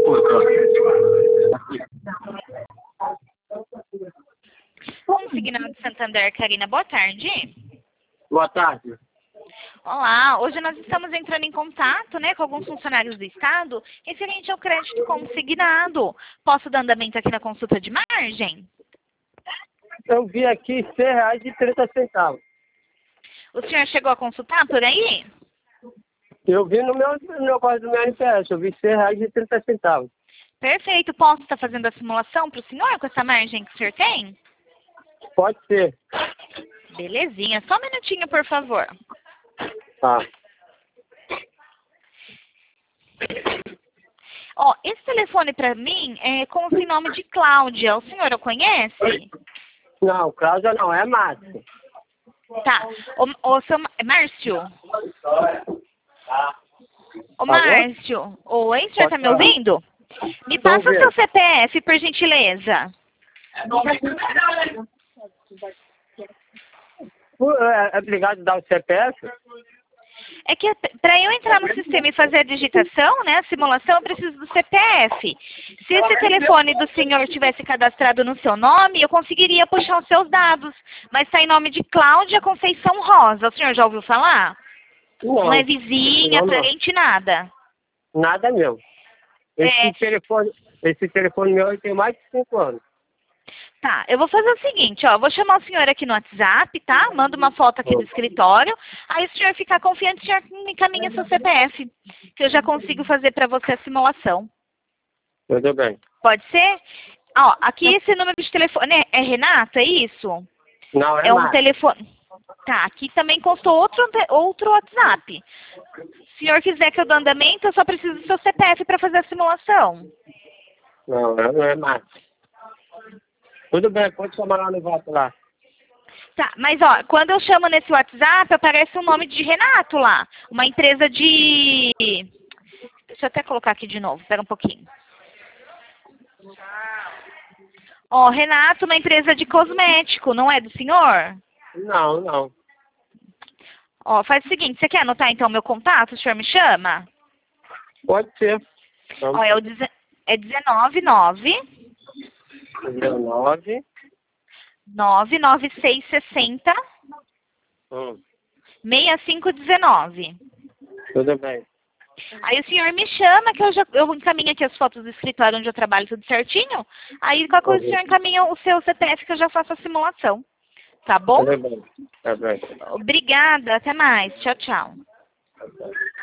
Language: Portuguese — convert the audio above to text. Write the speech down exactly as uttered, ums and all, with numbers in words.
Consignado de Santander, Karina, boa tarde. Boa tarde. Olá, hoje nós estamos entrando em contato, né, com alguns funcionários do Estado referente ao crédito consignado. Posso dar andamento aqui na consulta de margem? Eu vi aqui seis reais e trinta centavos. O senhor chegou a consultar por aí? Eu vi no meu no negócio do meu N P S, eu vi seis reais e trinta centavos. Perfeito. Posso estar fazendo a simulação para o senhor com essa margem que o senhor tem? Pode ser. Belezinha. Só um minutinho, por favor. Tá. Ó, esse telefone para mim é com o nome de Cláudia. O senhor o conhece? Não, Cláudia não, é Márcio. Tá. O, o seu é Márcio? Ô, Márcio. Oi, o senhor tá me ouvindo? Me passa o seu C P F, por gentileza. É obrigado a dar o C P F? É que para eu entrar no sistema e fazer a digitação, né, a simulação, eu preciso do C P F. Se esse telefone do senhor tivesse cadastrado no seu nome, eu conseguiria puxar os seus dados. Mas está em nome de Cláudia Conceição Rosa. O senhor já ouviu falar? Não. Não é vizinha, Não, não. parente, nada. Nada meu. Esse, É. telefone, esse telefone meu tem mais de cinco anos. Tá, eu vou fazer o seguinte, ó, vou chamar o senhor aqui no WhatsApp, tá? Manda uma foto aqui do escritório, aí se o senhor ficar confiante, o senhor me encaminha seu C P F, que eu já consigo fazer para você a simulação. Tudo bem. Pode ser? Ó, aqui esse número de telefone, é, é Renata, é isso? Não, é, É um Márcio. telefone... Tá, aqui também constou outro, outro WhatsApp. Se o senhor quiser que eu dê andamento, eu só preciso do seu C P F para fazer a simulação. Não, não é Márcio. Tudo bem, pode chamar lá no voto lá. Tá, mas ó, quando eu chamo nesse WhatsApp, aparece o nome de Renato lá. Uma empresa de... Deixa eu até colocar aqui de novo, espera um pouquinho. Ó, Renato, uma empresa de cosmético, não é do senhor? Não, não. Ó, faz o seguinte, você quer anotar então meu contato? O senhor me chama? Pode ser. Ó, é o deze- é dezenove nove dezenove. nove nove seis seis zero, Hum, seis cinco um nove. tudo bem. Aí o senhor me chama, que eu já eu encaminho aqui as fotos do escritório onde eu trabalho tudo certinho. Aí qualquer coisa o senhor encaminha o seu C P F que eu já faço a simulação. Tá bom? Tudo bem. Tá bem. Obrigada, até mais. Tchau, tchau. Tá bem.